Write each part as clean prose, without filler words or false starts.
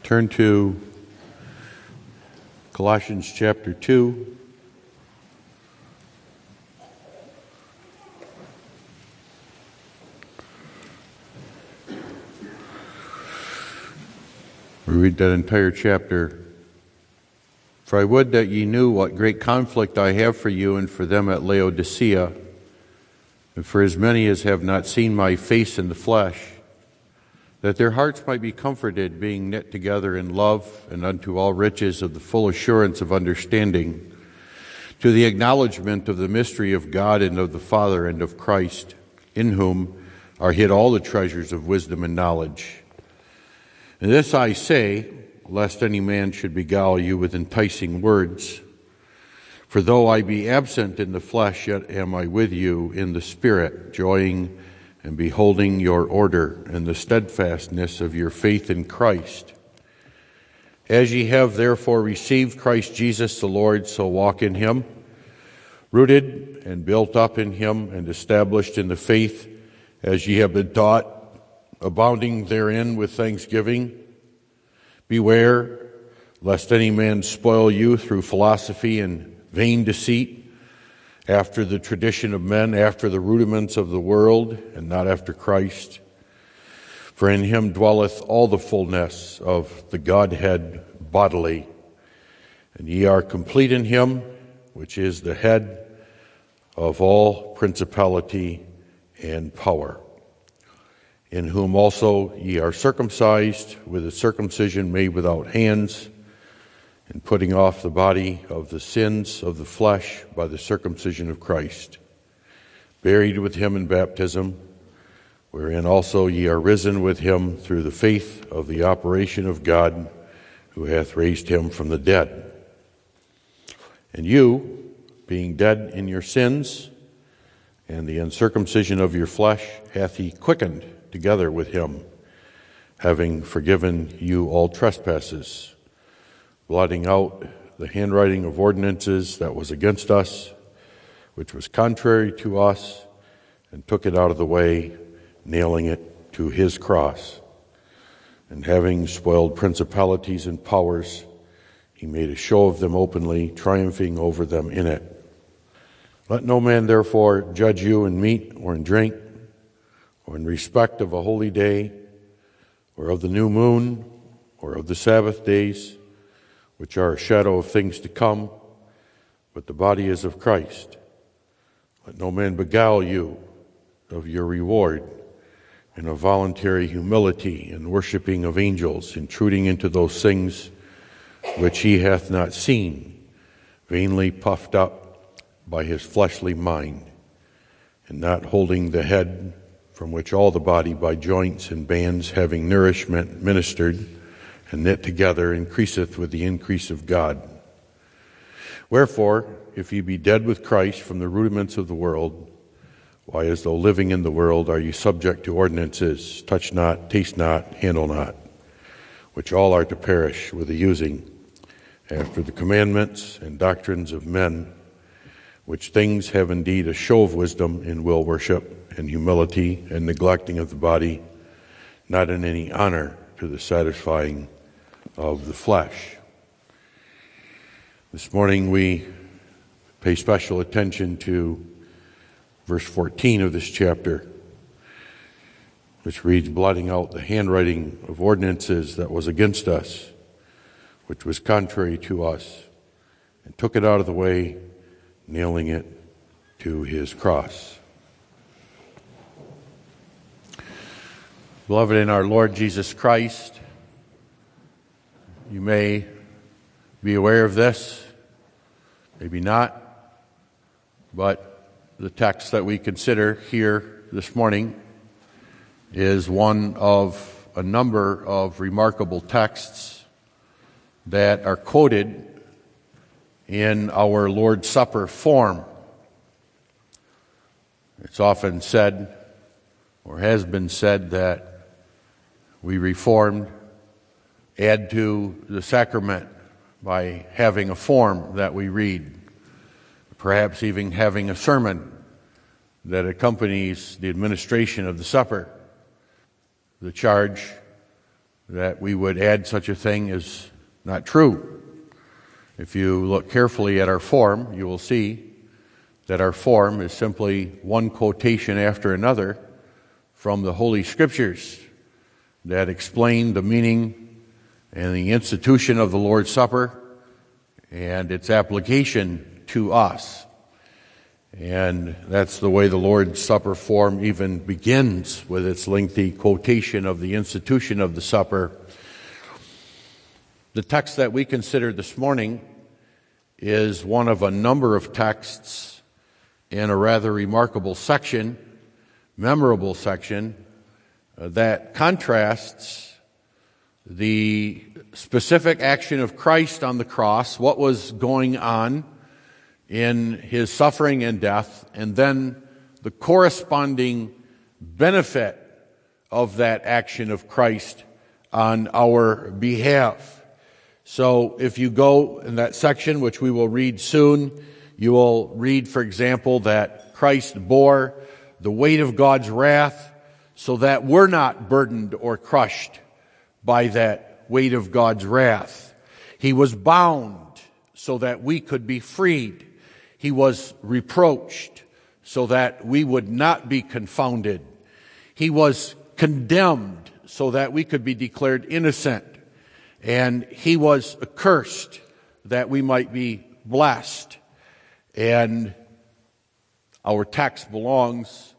Turn to Colossians chapter 2. We read that entire chapter. For I would that ye knew what great conflict I have for you and for them at Laodicea, and for as many as have not seen my face in the flesh, that their hearts might be comforted, being knit together in love, and unto all riches of the full assurance of understanding, to the acknowledgement of the mystery of God and of the Father and of Christ, in whom are hid all the treasures of wisdom and knowledge. And this I say, lest any man should beguile you with enticing words. For though I be absent in the flesh, yet am I with you in the Spirit, joying and beholding your order and the steadfastness of your faith in Christ. As ye have therefore received Christ Jesus the Lord, so walk in him, rooted and built up in him, and established in the faith as ye have been taught, abounding therein with thanksgiving. Beware lest any man spoil you through philosophy and vain deceit, after the tradition of men, after the rudiments of the world, and not after Christ. For in him dwelleth all the fullness of the Godhead bodily, and ye are complete in him, which is the head of all principality and power, in whom also ye are circumcised with a circumcision made without hands, and putting off the body of the sins of the flesh by the circumcision of Christ, buried with him in baptism, wherein also ye are risen with him through the faith of the operation of God, who hath raised him from the dead. And you, being dead in your sins and the uncircumcision of your flesh, hath he quickened together with him, having forgiven you all trespasses, blotting out the handwriting of ordinances that was against us, which was contrary to us, and took it out of the way, nailing it to his cross. And having spoiled principalities and powers, he made a show of them openly, triumphing over them in it. Let no man therefore judge you in meat or in drink, or in respect of a holy day, or of the new moon, or of the Sabbath days, which are a shadow of things to come, but the body is of Christ. Let no man beguile you of your reward in a voluntary humility and worshiping of angels, intruding into those things which he hath not seen, vainly puffed up by his fleshly mind, and not holding the head, from which all the body by joints and bands having nourishment ministered and knit together increaseth with the increase of God. Wherefore, if ye be dead with Christ from the rudiments of the world, why, as though living in the world, are ye subject to ordinances, touch not, taste not, handle not, which all are to perish with the using, after the commandments and doctrines of men, which things have indeed a show of wisdom in will worship and humility and neglecting of the body, not in any honor to the satisfying of the flesh. This morning we pay special attention to verse 14 of this chapter, which reads, blotting out the handwriting of ordinances that was against us, which was contrary to us, and took it out of the way, nailing it to his cross. Beloved in our Lord Jesus Christ, you may be aware of this, maybe not, but the text that we consider here this morning is one of a number of remarkable texts that are quoted in our Lord's Supper form. It's often said, or has been said, that we Reformed add to the sacrament by having a form that we read, perhaps even having a sermon that accompanies the administration of the supper. The charge that we would add such a thing is not true. If you look carefully at our form, you will see that our form is simply one quotation after another from the Holy Scriptures that explain the meaning and the institution of the Lord's Supper and its application to us. And that's the way the Lord's Supper form even begins, with its lengthy quotation of the institution of the supper. The text that we consider this morning is one of a number of texts in a rather remarkable section, memorable section, that contrasts the specific action of Christ on the cross, what was going on in his suffering and death, and then the corresponding benefit of that action of Christ on our behalf. So if you go in that section, which we will read soon, you will read, for example, that Christ bore the weight of God's wrath so that we're not burdened or crushed by that weight of God's wrath. He was bound so that we could be freed. He was reproached so that we would not be confounded. He was condemned so that we could be declared innocent. And he was accursed that we might be blessed. And our text belongs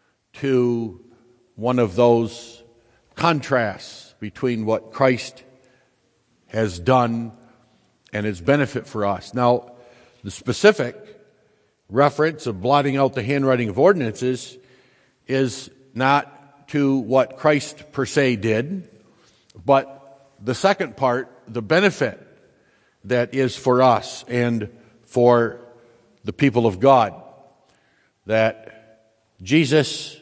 to one of those contrasts between what Christ has done and his benefit for us. Now, the specific reference of blotting out the handwriting of ordinances is not to what Christ per se did, but the second part, the benefit that is for us and for the people of God, that Jesus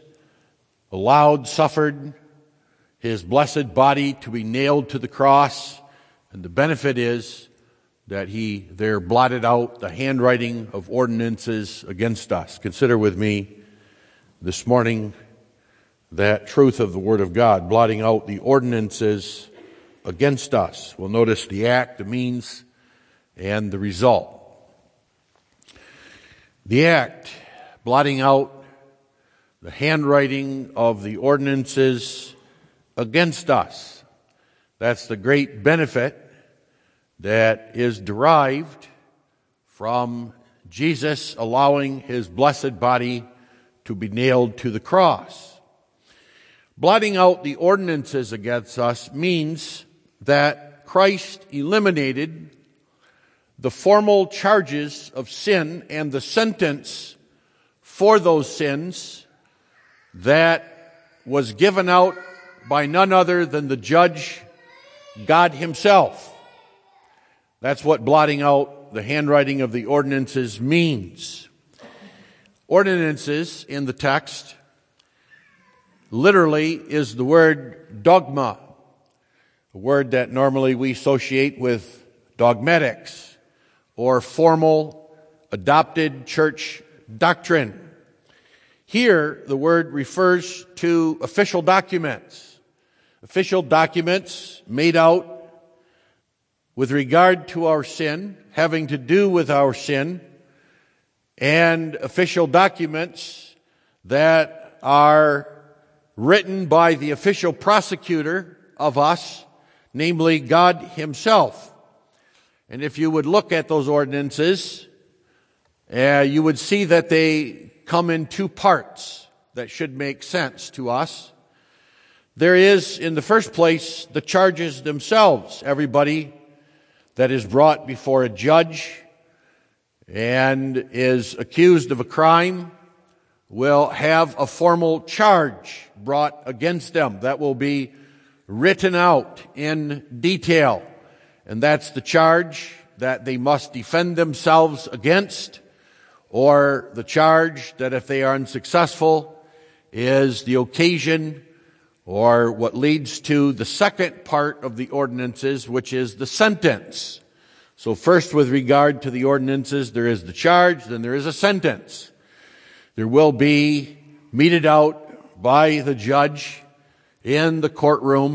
suffered his blessed body to be nailed to the cross, and the benefit is that he there blotted out the handwriting of ordinances against us. Consider with me this morning that truth of the Word of God, blotting out the ordinances against us. We'll notice the act, the means, and the result. The act, blotting out the handwriting of the ordinances against us. That's the great benefit that is derived from Jesus allowing his blessed body to be nailed to the cross. Blotting out the ordinances against us means that Christ eliminated the formal charges of sin and the sentence for those sins that was given out by none other than the judge, God himself. That's what blotting out the handwriting of the ordinances means. Ordinances in the text literally is the word dogma, a word that normally we associate with dogmatics or formal adopted church doctrine. Here, the word refers to official documents made out with regard to our sin, having to do with our sin, and official documents that are written by the official prosecutor of us, namely God himself. And if you would look at those ordinances, you would see that they come in two parts that should make sense to us. There is, in the first place, the charges themselves. Everybody that is brought before a judge and is accused of a crime will have a formal charge brought against them that will be written out in detail. And that's the charge that they must defend themselves against, or the charge that if they are unsuccessful is the occasion or what leads to the second part of the ordinances, which is the sentence. So first, with regard to the ordinances, there is the charge, then there is a sentence. There will be meted out by the judge in the courtroom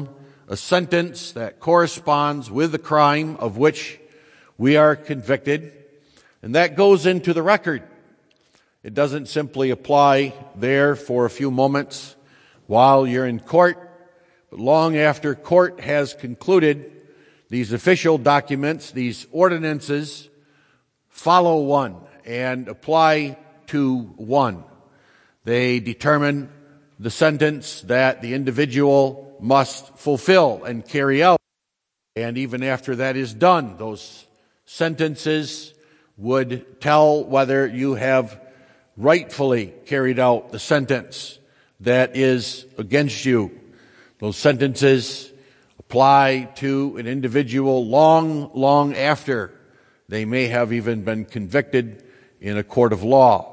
a sentence that corresponds with the crime of which we are convicted, and that goes into the record. It doesn't simply apply there for a few moments while you're in court, but long after court has concluded, these official documents, these ordinances, follow one and apply to one. They determine the sentence that the individual must fulfill and carry out. And even after that is done, those sentences would tell whether you have rightfully carried out the sentence that is against you. Those sentences apply to an individual long after they may have even been convicted in a court of law.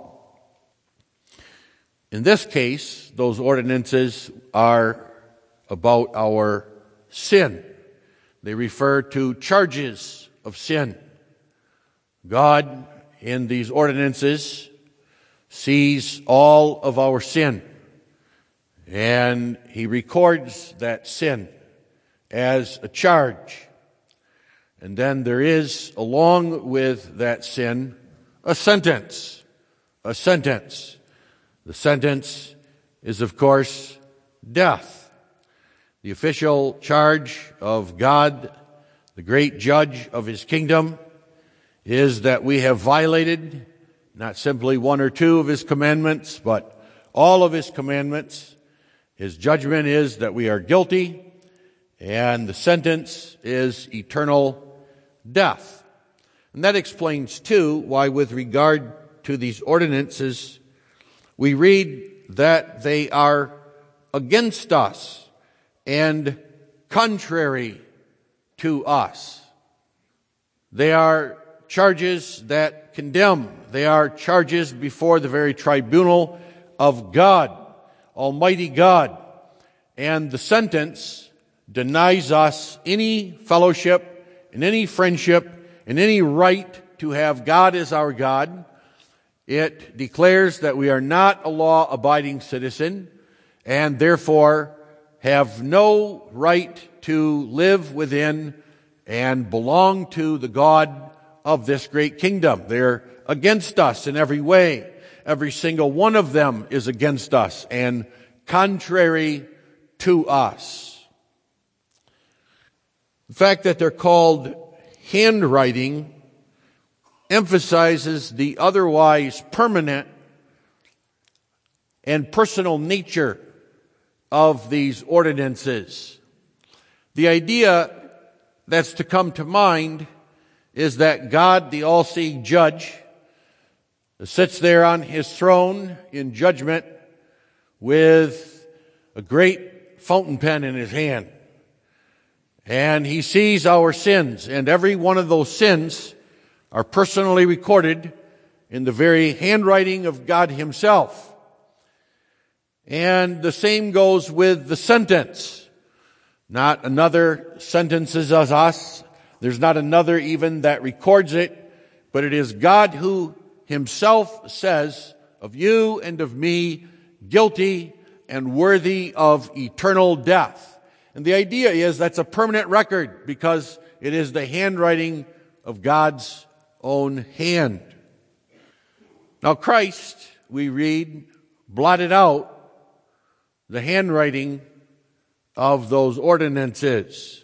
In this case, those ordinances are about our sin. They refer to charges of sin. God, in these ordinances, sees all of our sin, and He records that sin as a charge. And then there is, along with that sin, a sentence. A sentence. The sentence is, of course, death. The official charge of God, the great judge of His kingdom, is that we have violated not simply one or two of His commandments, but all of His commandments. His judgment is that we are guilty, and the sentence is eternal death. And that explains, too, why with regard to these ordinances, we read that they are against us and contrary to us. They are charges that condemn. They are charges before the very tribunal of God, Almighty God. And the sentence denies us any fellowship and any friendship and any right to have God as our God. It declares that we are not a law-abiding citizen and therefore have no right to live within and belong to the God of this great kingdom. They're against us in every way. Every single one of them is against us and contrary to us. The fact that they're called handwriting emphasizes the otherwise permanent and personal nature of these ordinances. The idea that's to come to mind is that God, the all-seeing judge, sits there on His throne in judgment with a great fountain pen in His hand. And He sees our sins, and every one of those sins are personally recorded in the very handwriting of God Himself. And the same goes with the sentence. Not another sentences us. There's not another even that records it, but it is God who Himself says of you and of me, guilty and worthy of eternal death. And the idea is that's a permanent record because it is the handwriting of God's own hand. Now Christ, we read, blotted out the handwriting of those ordinances.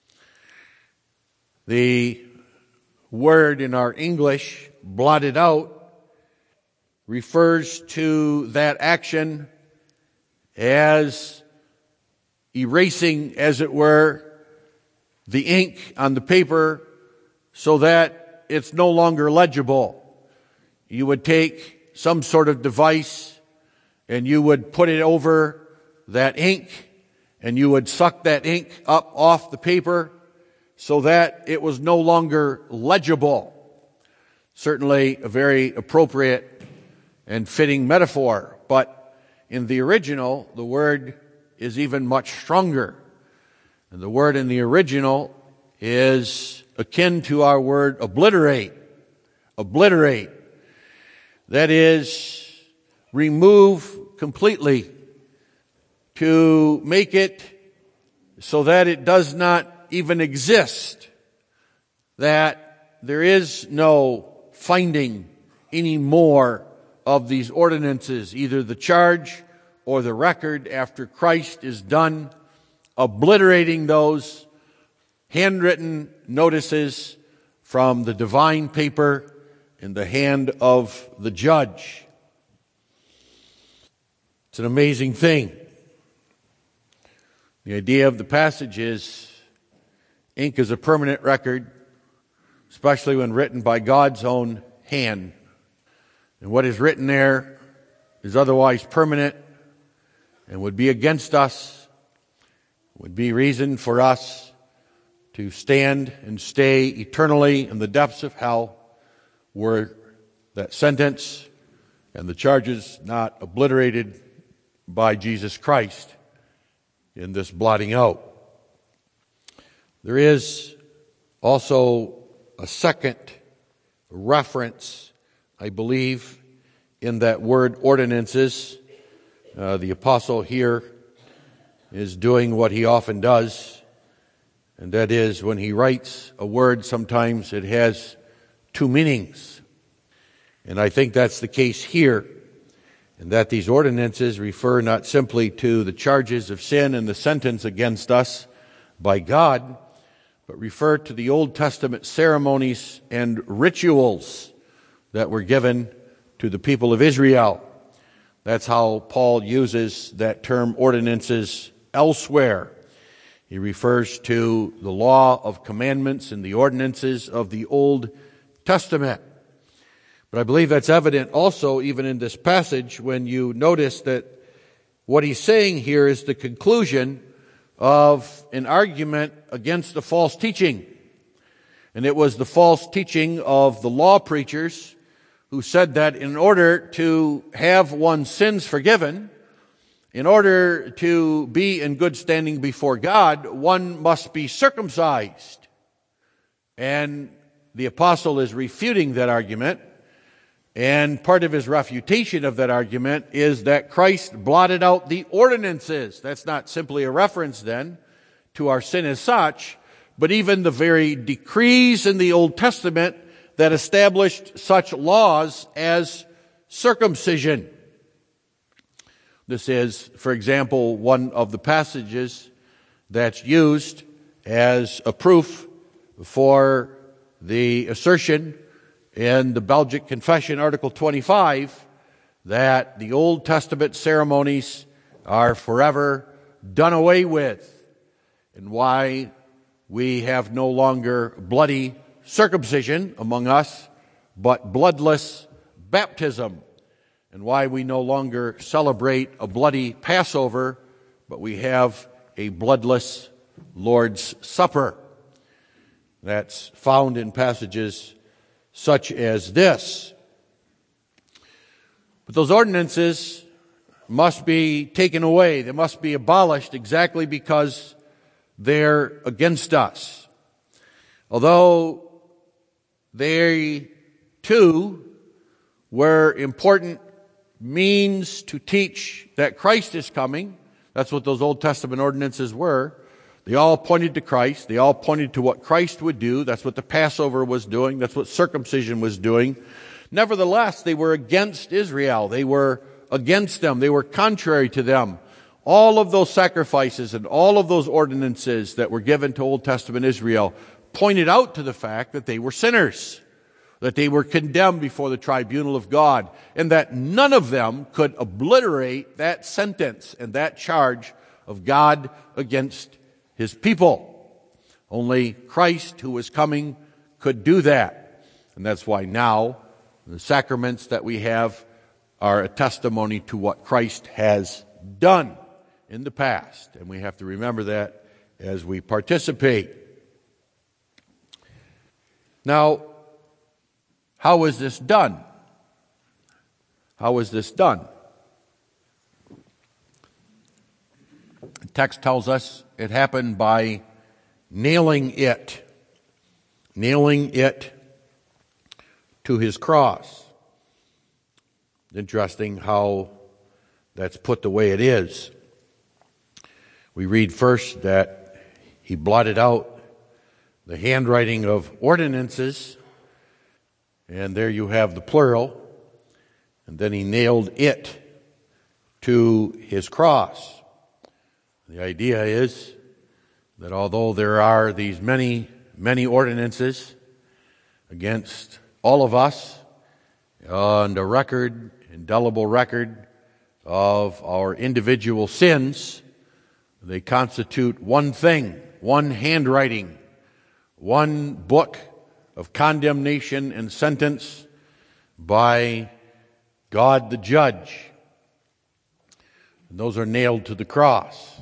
The word in our English, blotted out, refers to that action as erasing, as it were, the ink on the paper so that it's no longer legible. You would take some sort of device and you would put it over that ink and you would suck that ink up off the paper so that it was no longer legible. Certainly a very appropriate and fitting metaphor, but in the original, the word is even much stronger. And the word in the original is akin to our word obliterate. Obliterate. That is, remove completely. To make it so that it does not even exist, that there is no finding any more of these ordinances, either the charge or the record, after Christ is done obliterating those handwritten notices from the divine paper in the hand of the judge. It's an amazing thing. The idea of the passage is ink is a permanent record, especially when written by God's own hand. And what is written there is otherwise permanent and would be against us, would be reason for us to stand and stay eternally in the depths of hell, were that sentence and the charges not obliterated by Jesus Christ in this blotting out. There is also a second reference, I believe, in that word ordinances. The apostle here is doing what he often does, and that is when he writes a word, sometimes it has two meanings. And I think that's the case here, and that these ordinances refer not simply to the charges of sin and the sentence against us by God, but refer to the Old Testament ceremonies and rituals that were given to the people of Israel. That's how Paul uses that term ordinances elsewhere. He refers to the law of commandments and the ordinances of the Old Testament. But I believe that's evident also even in this passage when you notice that what he's saying here is the conclusion of an argument against the false teaching. And it was the false teaching of the law preachers who said that in order to have one's sins forgiven, in order to be in good standing before God, one must be circumcised. And the apostle is refuting that argument. And part of his refutation of that argument is that Christ blotted out the ordinances. That's not simply a reference then to our sin as such, but even the very decrees in the Old Testament that established such laws as circumcision. This is, for example, one of the passages that's used as a proof for the assertion in the Belgic Confession, Article 25, that the Old Testament ceremonies are forever done away with, and why we have no longer bloody circumcision among us, but bloodless baptism, and why we no longer celebrate a bloody Passover, but we have a bloodless Lord's Supper. That's found in passages such as this. But those ordinances must be taken away. They must be abolished exactly because they're against us. Although they, too, were important means to teach that Christ is coming. That's what those Old Testament ordinances were. They all pointed to Christ. They all pointed to what Christ would do. That's what the Passover was doing. That's what circumcision was doing. Nevertheless, they were against Israel. They were against them. They were contrary to them. All of those sacrifices and all of those ordinances that were given to Old Testament Israel pointed out to the fact that they were sinners, that they were condemned before the tribunal of God, and that none of them could obliterate that sentence and that charge of God against His people. Only Christ, who was coming, could do that. And that's why now the sacraments that we have are a testimony to what Christ has done in the past. And we have to remember that as we participate. Now, how is this done? How is this done? The text tells us it happened by nailing it to his cross. Interesting how that's put the way it is. We read first that He blotted out the handwriting of ordinances, and there you have the plural, and then he nailed it to his cross. The idea is that although there are these many, many ordinances against all of us, and a record, indelible record of our individual sins, they constitute one thing, one handwriting, one book of condemnation and sentence by God the judge. And those are nailed to the cross.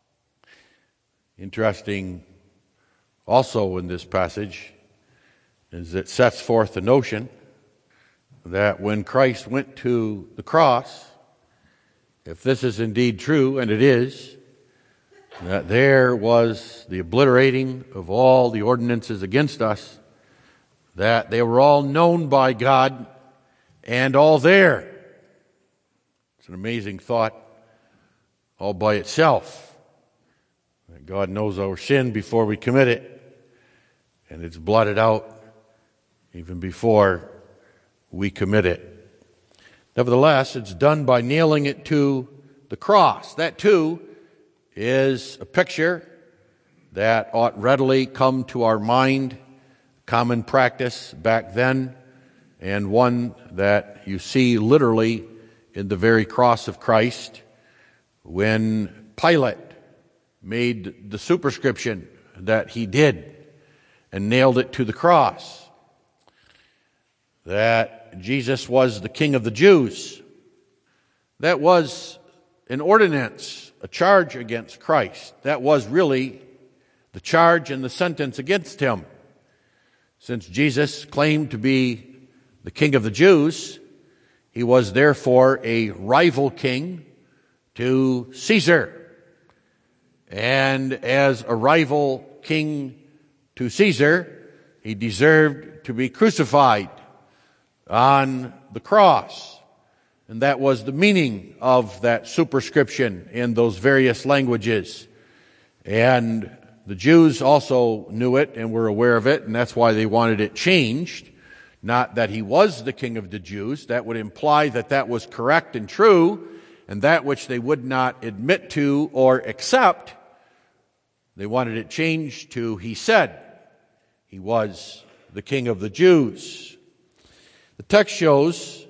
Interesting also in this passage is it sets forth the notion that when Christ went to the cross, if this is indeed true, and it is, that there was the obliterating of all the ordinances against us, that they were all known by God and all there. It's an amazing thought all by itself, that God knows our sin before we commit it, and it's blotted out even before we commit it. Nevertheless, it's done by nailing it to the cross. That too is a picture that ought readily come to our mind, common practice back then, and one that you see literally in the very cross of Christ when Pilate made the superscription that he did and nailed it to the cross, that Jesus was the King of the Jews. That was an ordinance, a charge against Christ. That was really the charge and the sentence against him. Since Jesus claimed to be the King of the Jews, he was therefore a rival king to Caesar. And as a rival king to Caesar, he deserved to be crucified on the cross. And that was the meaning of that superscription in those various languages. And the Jews also knew it and were aware of it, and that's why they wanted it changed. Not that he was the King of the Jews. That would imply that that was correct and true, and that which they would not admit to or accept, they wanted it changed to, he said he was the King of the Jews. The text shows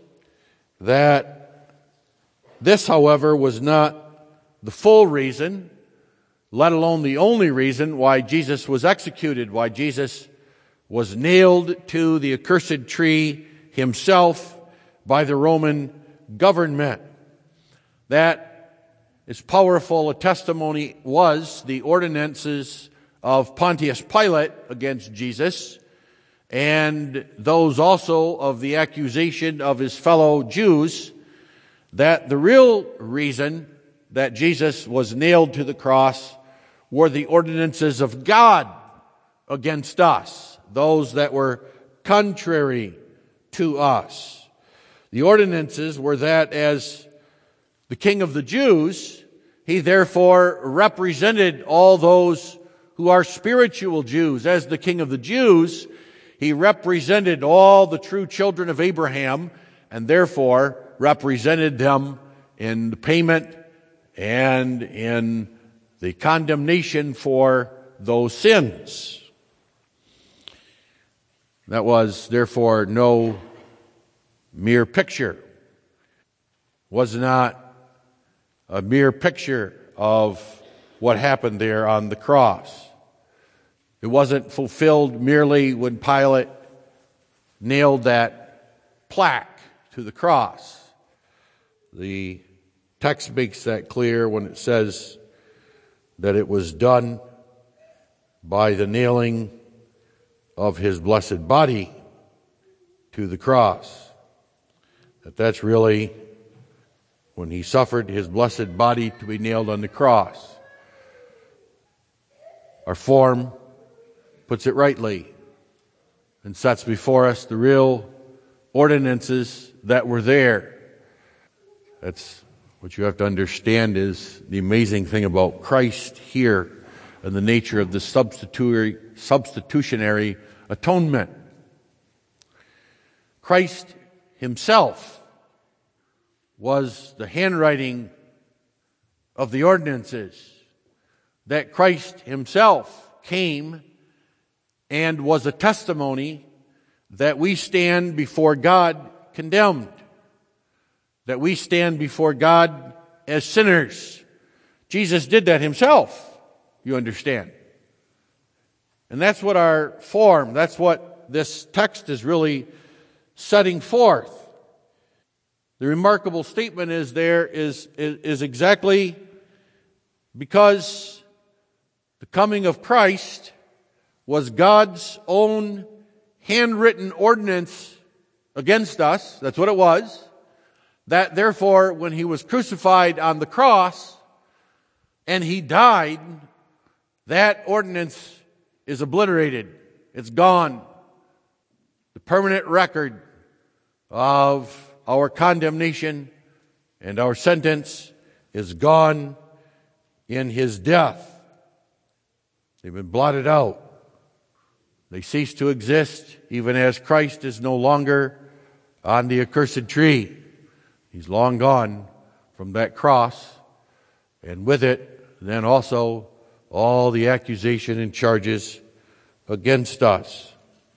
that this, however, was not the full reason, let alone the only reason why Jesus was executed, why Jesus was nailed to the accursed tree himself by the Roman government. That, as powerful a testimony was the ordinances of Pontius Pilate against Jesus, and those also of the accusation of his fellow Jews, that the real reason that Jesus was nailed to the cross were the ordinances of God against us, those that were contrary to us. The ordinances were that as the King of the Jews, he therefore represented all those who are spiritual Jews. As the King of the Jews, he represented all the true children of Abraham, and therefore represented them in the payment and in the condemnation for those sins. That was therefore no mere picture, was not a mere picture of what happened there on the cross. It wasn't fulfilled merely when Pilate nailed that plaque to the cross. The text makes that clear when it says that it was done by the nailing of his blessed body to the cross. That's really when he suffered his blessed body to be nailed on the cross. Our form puts it rightly and sets before us the real ordinances that were there. That's what you have to understand is the amazing thing about Christ here and the nature of the substitutionary atonement. Christ himself was the handwriting of the ordinances. That Christ himself came and was a testimony that we stand before God condemned, that we stand before God as sinners. Jesus did that himself, you understand. And that's what that's what this text is really setting forth. The remarkable statement is exactly because the coming of Christ was God's own handwritten ordinance against us. That's what it was. That therefore, when he was crucified on the cross and he died, that ordinance is obliterated. It's gone. The permanent record of our condemnation and our sentence is gone in his death. They've been blotted out. They cease to exist, even as Christ is no longer on the accursed tree. He's long gone from that cross, and with it, then also all the accusation and charges against us.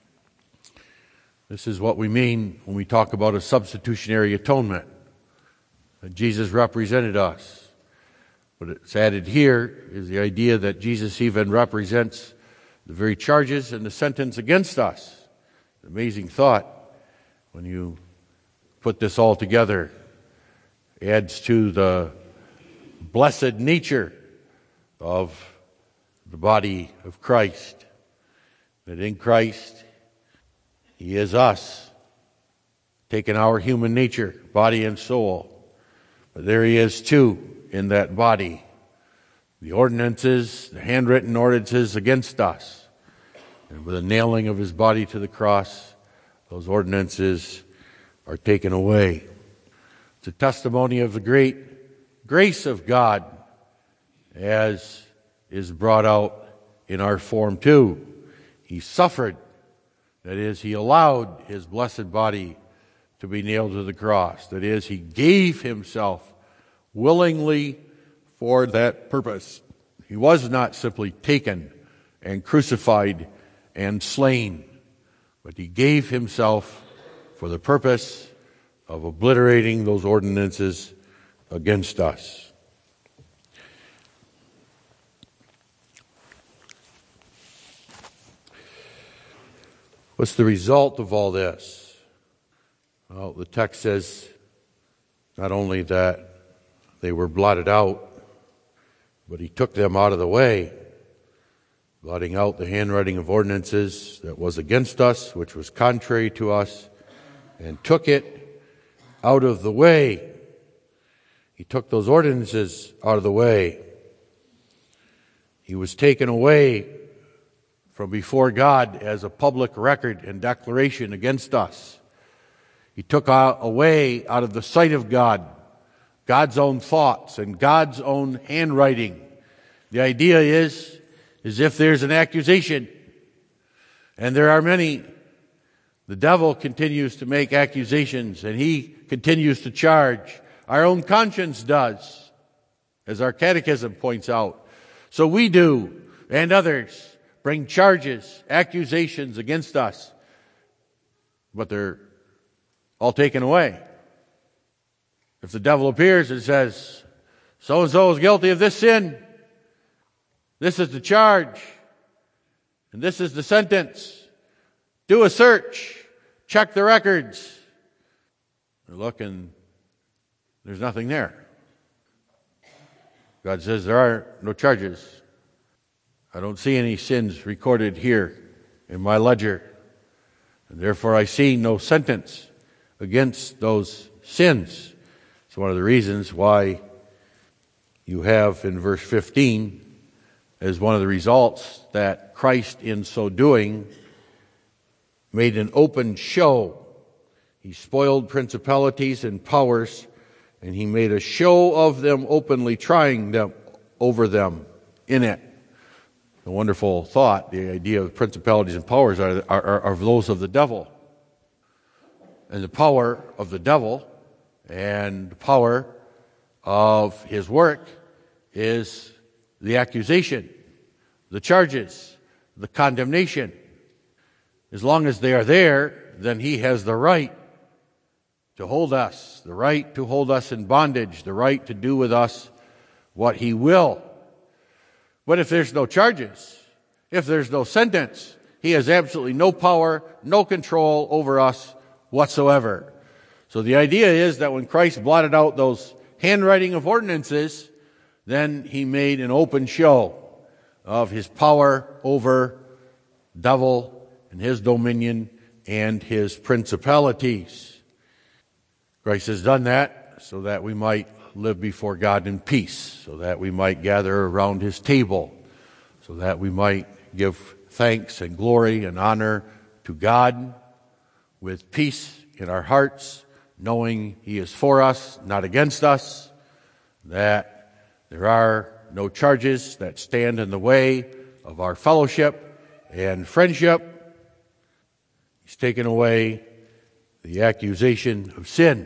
This is what we mean when we talk about a substitutionary atonement. That Jesus represented us. What it's added here is the idea that Jesus even represents the very charges and the sentence against us. An amazing thought when you put this all together. Adds to the blessed nature of the body of Christ. That in Christ, he is us, taking our human nature, body and soul. But there he is too in that body. The ordinances, the handwritten ordinances against us. And with the nailing of his body to the cross, those ordinances are taken away. It's a testimony of the great grace of God as is brought out in our form too. He suffered. That is, he allowed his blessed body to be nailed to the cross. That is, he gave himself willingly for that purpose. He was not simply taken and crucified and slain, but he gave himself for the purpose of obliterating those ordinances against us. What's the result of all this? Well, the text says not only that they were blotted out, but he took them out of the way, blotting out the handwriting of ordinances that was against us, which was contrary to us, and took it out of the way. He took those ordinances out of the way. He was taken away from before God as a public record and declaration against us. He took away out of the sight of God, God's own thoughts and God's own handwriting. The idea is if there's an accusation, and there are many, the devil continues to make accusations and he continues to charge. Our own conscience does, as our catechism points out. So we do, and others bring charges, accusations against us, but they're all taken away. If the devil appears and says, so-and-so is guilty of this sin, this is the charge, and this is the sentence, do a search, check the records. They look and there's nothing there. God says there are no charges. I don't see any sins recorded here in my ledger, and therefore I see no sentence against those sins. It's one of the reasons why you have in verse 15 as one of the results that Christ in so doing made an open show. He spoiled principalities and powers, and he made a show of them openly, trying them over them in it. The wonderful thought, the idea of principalities and powers are those of the devil. And the power of the devil and the power of his work is the accusation, the charges, the condemnation. As long as they are there, then he has the right to hold us, the right to hold us in bondage, the right to do with us what he will. But if there's no charges, if there's no sentence, he has absolutely no power, no control over us whatsoever. So the idea is that when Christ blotted out those handwriting of ordinances, then he made an open show of his power over devil and his dominion and his principalities. Christ has done that so that we might live before God in peace, so that we might gather around his table, so that we might give thanks and glory and honor to God with peace in our hearts, knowing he is for us, not against us, that there are no charges that stand in the way of our fellowship and friendship. He's taken away the accusation of sin.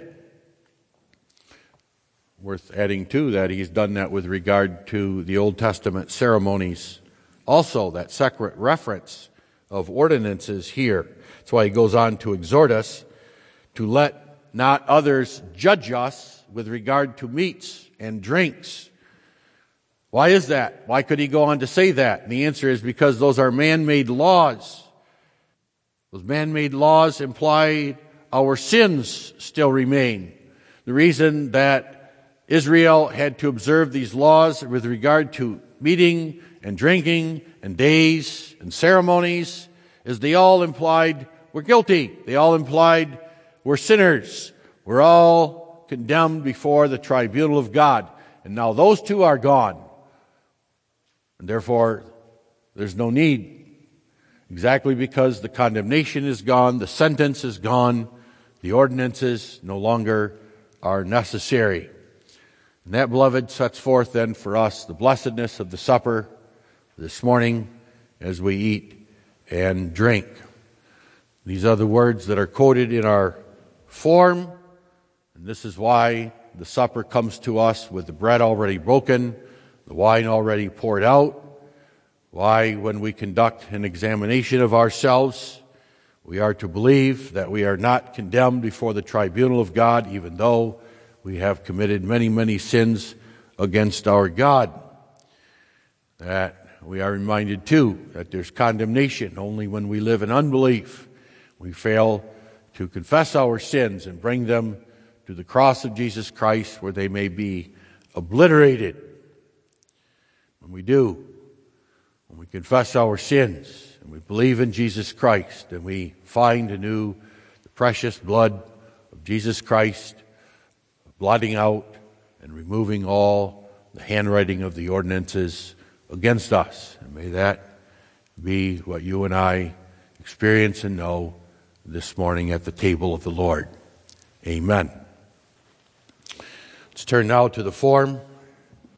Worth adding too that he's done that with regard to the Old Testament ceremonies. Also, that separate reference of ordinances here. That's why he goes on to exhort us to let not others judge us with regard to meats and drinks. Why is that? Why could he go on to say that? And the answer is because those are man-made laws. Those man-made laws imply our sins still remain. The reason that Israel had to observe these laws with regard to meeting and drinking and days and ceremonies is they all implied we're guilty. They all implied we're sinners. We're all condemned before the tribunal of God. And now those two are gone. And therefore, there's no need. Exactly because the condemnation is gone, the sentence is gone, the ordinances no longer are necessary. And that, beloved, sets forth then for us the blessedness of the supper this morning as we eat and drink. These are the words that are quoted in our form, and this is why the supper comes to us with the bread already broken, the wine already poured out, why when we conduct an examination of ourselves, we are to believe that we are not condemned before the tribunal of God, even though we have committed many, many sins against our God. That we are reminded too that there's condemnation only when we live in unbelief. We fail to confess our sins and bring them to the cross of Jesus Christ where they may be obliterated. When we do, when we confess our sins and we believe in Jesus Christ and we find anew the precious blood of Jesus Christ, blotting out and removing all the handwriting of the ordinances against us. And may that be what you and I experience and know this morning at the table of the Lord. Amen. Let's turn now to the form.